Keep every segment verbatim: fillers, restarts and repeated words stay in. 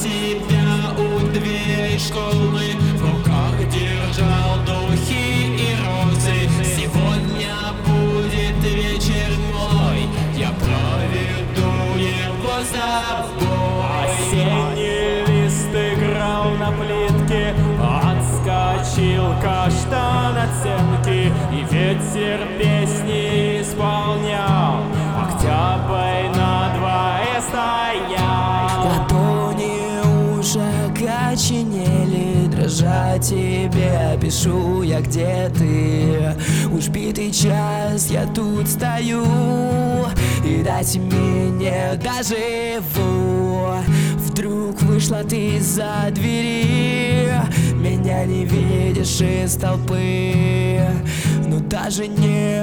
тебя у двери школы, в руках держал духи и розы. Сегодня будет вечер мой, я проведу его с тобой. Осенний лист играл на плитке, отскочил каштан от стенки, и ветер песни исполнял, октябрь на дворе стоял. Ладони уже окоченели, дрожа тебе пишу я, где ты. Уж битый час я тут стою, и до семи не доживу. Вдруг вышла ты из-за двери, меня не видишь из толпы, но даже не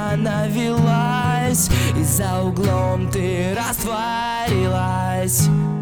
остановилась, и за углом ты растворилась.